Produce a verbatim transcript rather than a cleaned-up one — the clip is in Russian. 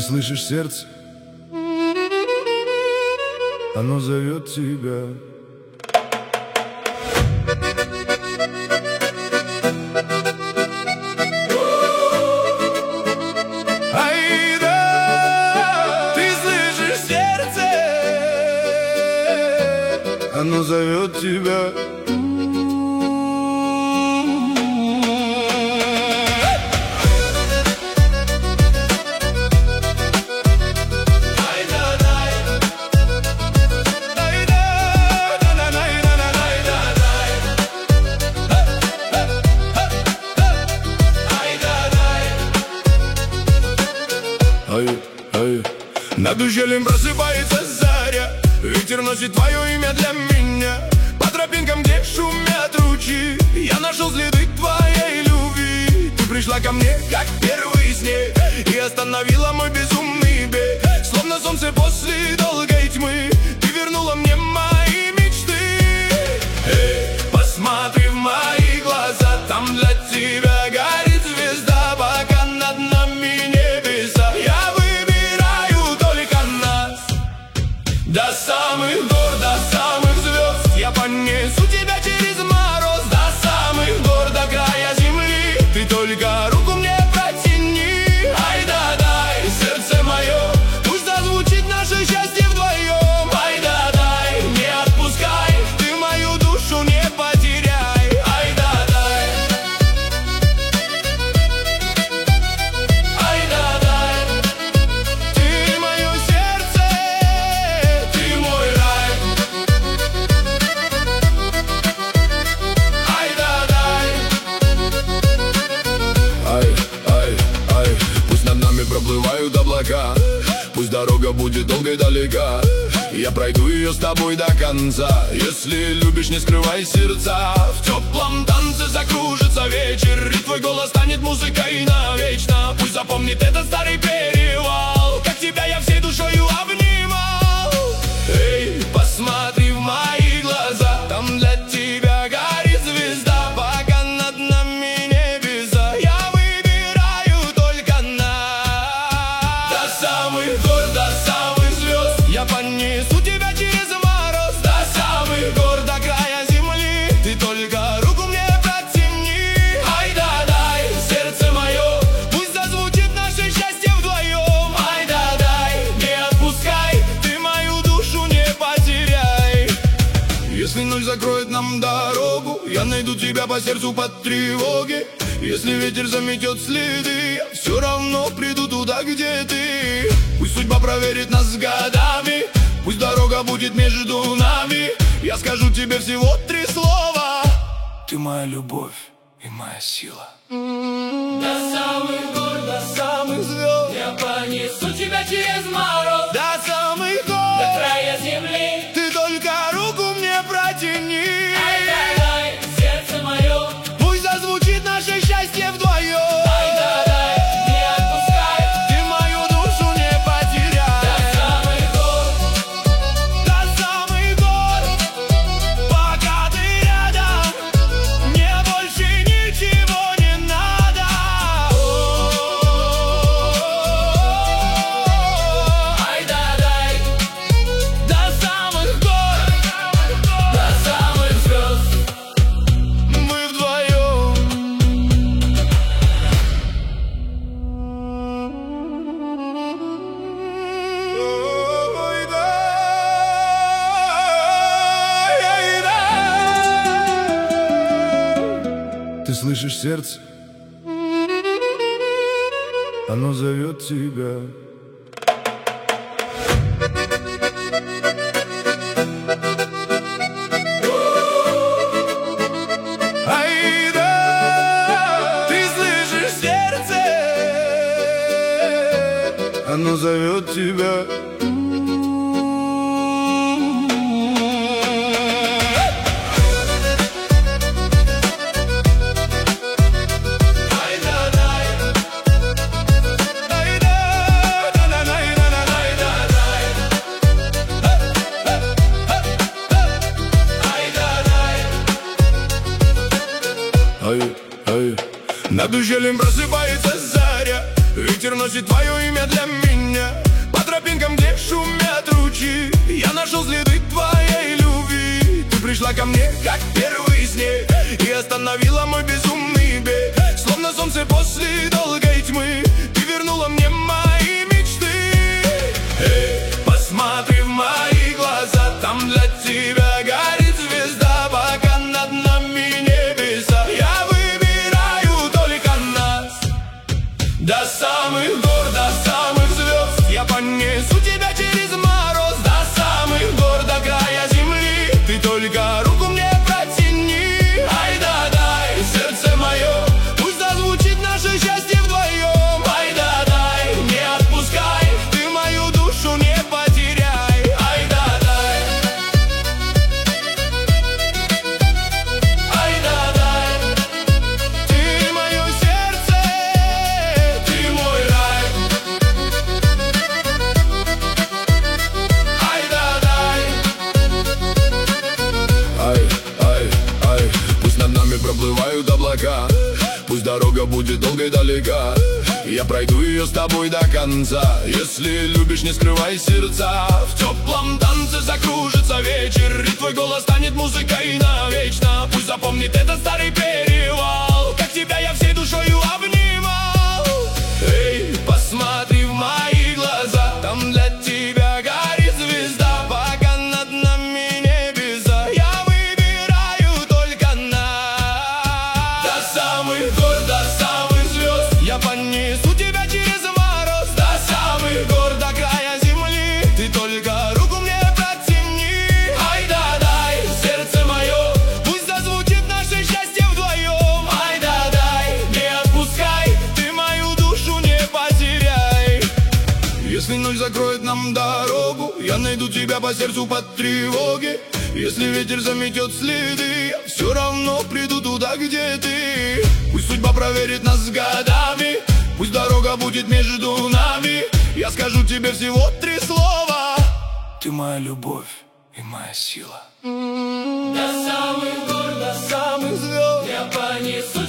слышишь сердце? Оно зовет тебя. Ай да, ты слышишь сердце? Оно зовет тебя. Ай, ай. Над ущельем просыпается заря, ветер носит твое имя для меня. По тропинкам, где шумят ручьи, я нашел следы твоей любви. Ты пришла ко мне, как первый снег, и остановила мой безумный бег. Словно солнце после долгой тьмы, ты вернула мне мои мечты. Эй, посмотри в мои глаза, там для тебя горит звезда. Пока над нами небеса, я выбираю только нас. До самых гор, до самых звезд я понесу тебя через мороз. До самых гор, до края земли, ты только руку мне протяни. Ай да дай, сердце мое, пусть зазвучит наше счастье вдвоем. Ай да дай, не отпускай, ты мою душу не потеряй. Ай да дай, ай да дай, ты мое сердце, ты мой рай. Ай да дай, ай, ай, ай, пусть над нами проплывают облака, пусть дорога будет долгой и далека, я пройду ее с тобой до конца. Если любишь, не скрывай сердца, в теплом танце закружится вечер, и твой голос станет музыкой навечно. Пусть запомнит этот старый перевал, как тебя я всей душою обнимал. Эй, посмотри в мои глаза, там для тебя горит звезда. Пока над нами небеса, я выбираю только нас. До самых гор, до самых звезд я понесу тебя через мороз. До самых гор, до края земли, ты только руку мне протяни. Ай да дай, сердце мое, пусть зазвучит наше счастье вдвоем. Ай да дай, не отпускай, ты мою душу не потеряй. Если ночь закроет нам дорогу, я найду тебя по сердцу под тревоги. Если ветер заметет следы, я все равно приду туда, где ты. Пусть судьба проверит нас годами, пусть дорога будет между нами, я скажу тебе всего три слова: ты моя любовь и моя сила. До самых гор, До самых звезд я понесу тебя через мороз. до самых До гор, края земли, ты только руку мне протяни. ай да дай, сердце мое, Пусть зазвучит наше счастье вдвоем. ай да дай, не отпускай, Ты мою душу не до потеряй. самых гор, До самых гор, пока ты рядом, мне больше ничего не надо. ай да дай, До самых гор, до самых звезд. мы вдвоем. Ой, да, ай, да. Ты слышишь сердце? Оно зовет тебя. Ай да, ты слышишь сердце? Оно зовет тебя. Ай да дай, Ай да, да, да, да, да, да, ай да дай, ай да дай. Ай, ай. Над ущельем просыпается заря, ветер носит твое имя для меня. берегом, где шумят ручьи, я нашел следы твоей любви. Ты пришла ко мне, как первый снег, и остановила мой безумный бег. Словно солнце после долгой тьмы, ты вернула мне мои мечты. Эй, посмотри в мои глаза, там для тебя горит звезда, пока над нами небеса. Я выбираю только нас. До самых гор, до самых звезд я понесу тебя через мороз. До самых гор, до края земли, ты только руку мне протяни. Ай да дай, сердце мое, пусть зазвучит наше счастье вдвоем. Ай да дай, не отпускай, ты мою душу не потеряй. Ай да дай, ай да дай, ты мое сердце, ты мой рай. Ай да дай, ай, ай, ай, пусть над нами проплывают облака, пусть дорога будет долгой и далека, я пройду ее с тобой до конца. Если любишь, не скрывай сердца, в теплом танце закружится вечер, и твой голос станет музыкой навечно. Пусть запомнит этот старый перевал, как тебя я всей душою обнимал. Эй, посмотри в мои глаза, там для тебя горит звезда, пока над нами небеса. Я выбираю только нас. До самых гор, до самых звезд я понесу тебя через мороз. До самых гор, до края земли, ты только руку мне протяни. Ай да дай, сердце мое, пусть зазвучит наше счастье вдвоем. Ай да дай, не отпускай, ты мою душу не потеряй. Если ночь закроет нам дорогу, я найду тебя по сердцу под тревоги. Если ветер заметет следы, я все равно приду туда, где ты. Пусть судьба проверит нас годами, пусть дорога будет между нами, я скажу тебе всего три слова: ты моя любовь и моя сила. До самых гор, до Самых звезд я понесу